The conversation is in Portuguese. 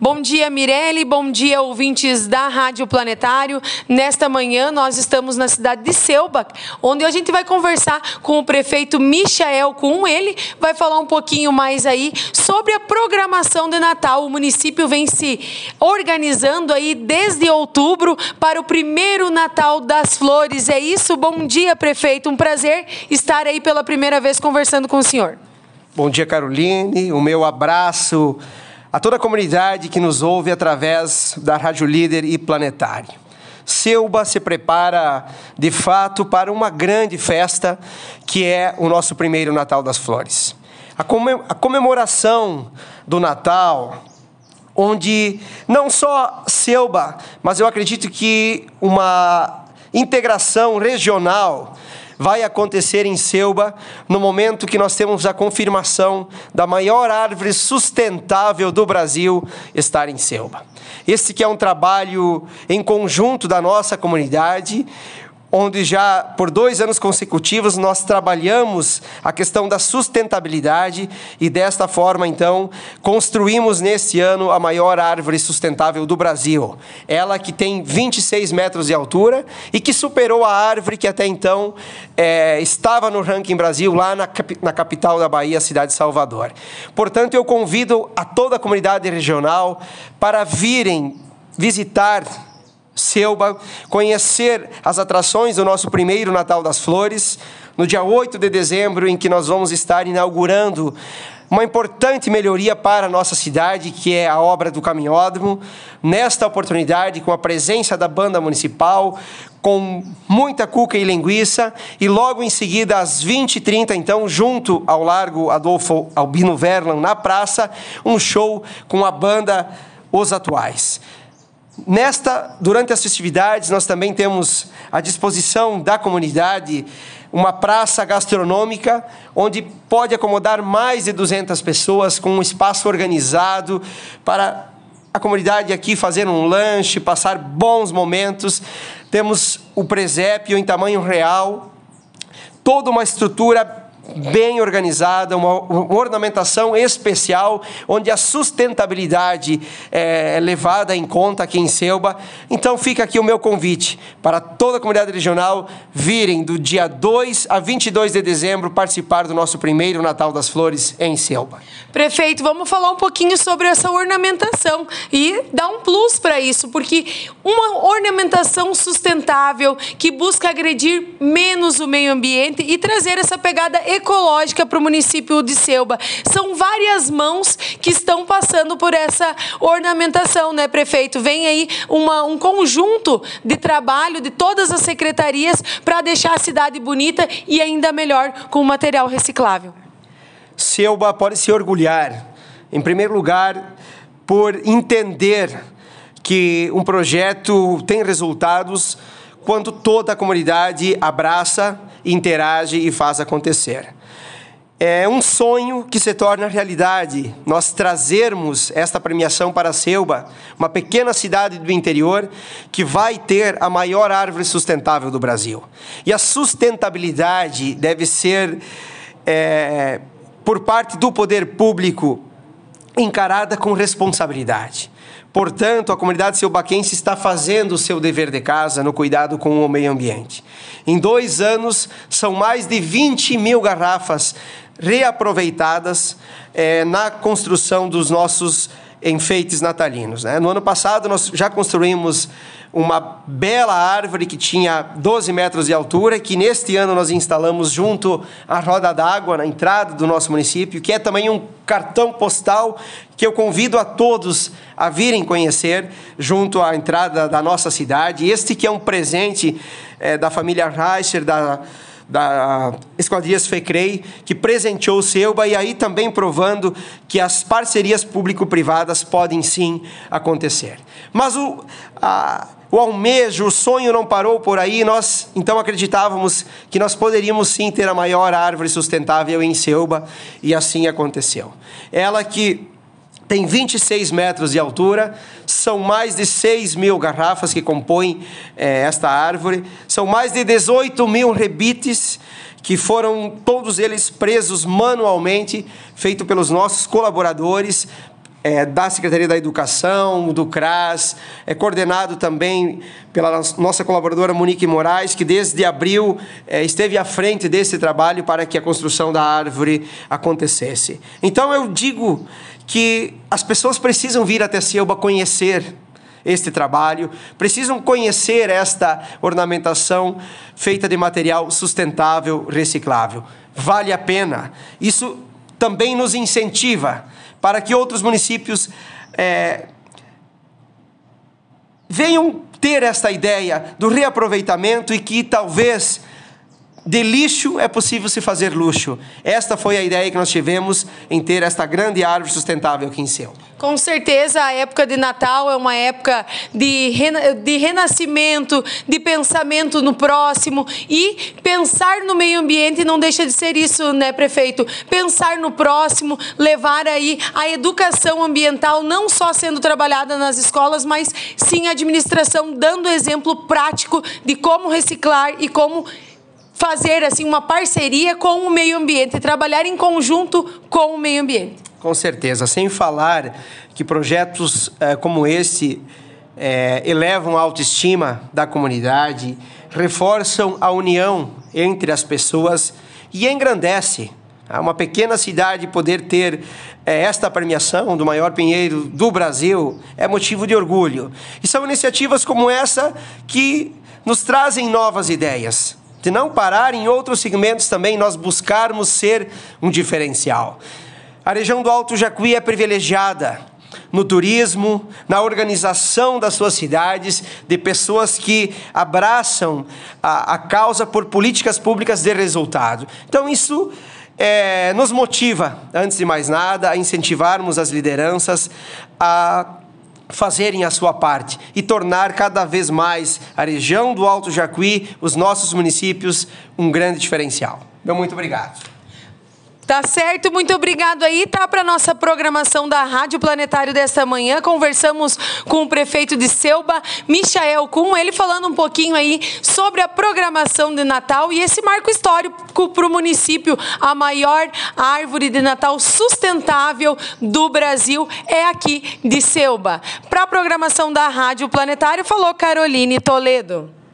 Bom dia, Mirelle, bom dia, ouvintes da Rádio Planetário. Nesta manhã, nós estamos na cidade de Selbach, onde a gente vai conversar com o prefeito Michael Kuhn. Ele vai falar um pouquinho mais aí sobre a programação de Natal. O município vem se organizando aí desde outubro para o primeiro Natal das Flores. É isso? Bom dia, prefeito. Um prazer estar aí pela primeira vez conversando com o senhor. Bom dia, Caroline. O meu abraço a toda a comunidade que nos ouve através da Rádio Líder e Planetário. Selbach se prepara, de fato, para uma grande festa, que é o nosso primeiro Natal das Flores. A comemoração do Natal, onde não só Selbach, mas eu acredito que uma integração regional vai acontecer em Selbach no momento que nós temos a confirmação da maior árvore sustentável do Brasil estar em Selbach. Este que é um trabalho em conjunto da nossa comunidade, onde já por 2 anos consecutivos nós trabalhamos a questão da sustentabilidade e desta forma, então, construímos neste ano a maior árvore sustentável do Brasil. Ela que tem 26 metros de altura e que superou a árvore que até então estava no ranking Brasil, lá na capital da Bahia, a cidade de Salvador. Portanto, eu convido a toda a comunidade regional para virem visitar Selbach, conhecer as atrações do nosso primeiro Natal das Flores, no dia 8 de dezembro, em que nós vamos estar inaugurando uma importante melhoria para a nossa cidade, que é a obra do caminhódromo. Nesta oportunidade, com a presença da banda municipal, com muita cuca e linguiça, e logo em seguida, às 20h30, então, junto ao Largo Adolfo Albino Verlan, na praça, um show com a banda Os Atuais. Durante as festividades, nós também temos à disposição da comunidade uma praça gastronômica, onde pode acomodar mais de 200 pessoas, com um espaço organizado para a comunidade aqui fazer um lanche, passar bons momentos. Temos o presépio em tamanho real, toda uma estrutura bem organizada, uma ornamentação especial, onde a sustentabilidade é levada em conta aqui em Selbach. Então fica aqui o meu convite para toda a comunidade regional virem do dia 2 a 22 de dezembro participar do nosso primeiro Natal das Flores em Selbach. Prefeito, vamos falar um pouquinho sobre essa ornamentação e dar um plus para isso, porque uma ornamentação sustentável que busca agredir menos o meio ambiente e trazer essa pegada ecológica para o município de Selbach. São várias mãos que estão passando por essa ornamentação, né, prefeito? Vem aí um conjunto de trabalho de todas as secretarias para deixar a cidade bonita e ainda melhor com material reciclável. Selbach pode se orgulhar, em primeiro lugar, por entender que um projeto tem resultados quando toda a comunidade abraça, interage e faz acontecer. É um sonho que se torna realidade, nós trazermos esta premiação para Selbach, uma pequena cidade do interior que vai ter a maior árvore sustentável do Brasil. E a sustentabilidade deve ser, por parte do poder público, encarada com responsabilidade. Portanto, a comunidade selbachense está fazendo o seu dever de casa no cuidado com o meio ambiente. Em 2 anos, são mais de 20 mil garrafas reaproveitadas na construção dos nossos enfeites natalinos, né? No ano passado, nós já construímos uma bela árvore que tinha 12 metros de altura, que neste ano nós instalamos junto à roda d'água, na entrada do nosso município, que é também um cartão postal que eu convido a todos a virem conhecer junto à entrada da nossa cidade. Este que é um presente da família Reicher, da Esquadrias Fecrei, que presenteou o Selbach, e aí também provando que as parcerias público-privadas podem sim acontecer. Mas o almejo, o sonho não parou por aí. Nós então acreditávamos que nós poderíamos sim ter a maior árvore sustentável em Selbach, e assim aconteceu. Ela que tem 26 metros de altura, são mais de 6 mil garrafas que compõem esta árvore, são mais de 18 mil rebites que foram todos eles presos manualmente, feito pelos nossos colaboradores, da Secretaria da Educação, do CRAS, coordenado também pela nossa colaboradora Monique Moraes, que desde abril esteve à frente desse trabalho para que a construção da árvore acontecesse. Então eu digo que as pessoas precisam vir até Ceúba conhecer este trabalho, precisam conhecer esta ornamentação feita de material sustentável, reciclável. Vale a pena. Isso também nos incentiva para que outros municípios venham ter esta ideia do reaproveitamento e que talvez de lixo é possível se fazer luxo. Esta foi a ideia que nós tivemos em ter esta grande árvore sustentável aqui em Ceúba. Com certeza, a época de Natal é uma época de renascimento, de pensamento no próximo, e pensar no meio ambiente não deixa de ser isso, né, prefeito? Pensar no próximo, levar aí a educação ambiental não só sendo trabalhada nas escolas, mas sim a administração dando exemplo prático de como reciclar e como fazer assim uma parceria com o meio ambiente, trabalhar em conjunto com o meio ambiente. Com certeza, sem falar que projetos como esse elevam a autoestima da comunidade, reforçam a união entre as pessoas e engrandece. Uma pequena cidade poder ter esta premiação do maior pinheiro do Brasil é motivo de orgulho. E são iniciativas como essa que nos trazem novas ideias. De não parar em outros segmentos também, nós buscarmos ser um diferencial. A região do Alto Jacuí é privilegiada no turismo, na organização das suas cidades, de pessoas que abraçam a causa por políticas públicas de resultado. Então, isso nos motiva, antes de mais nada, a incentivarmos as lideranças a fazerem a sua parte e tornar cada vez mais a região do Alto Jacuí, os nossos municípios, um grande diferencial. Meu muito obrigado. Tá certo, muito obrigado aí, tá? Para nossa programação da Rádio Planetário desta manhã, conversamos com o prefeito de Ceúba, Michael Kuhn, ele falando um pouquinho aí sobre a programação de Natal e esse marco histórico para o município. A maior árvore de Natal sustentável do Brasil é aqui de Ceúba. Para a programação da Rádio Planetário, falou Caroline Toledo.